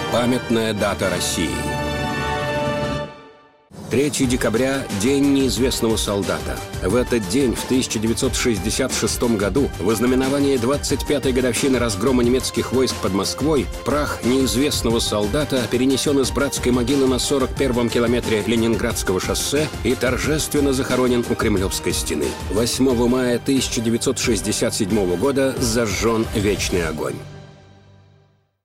Памятная дата России. 3 декабря – День неизвестного солдата. В этот день, в 1966 году, в ознаменование 25-й годовщины разгрома немецких войск под Москвой, прах неизвестного солдата перенесен из братской могилы на 41-м километре Ленинградского шоссе и торжественно захоронен у Кремлевской стены. 8 мая 1967 года зажжен вечный огонь.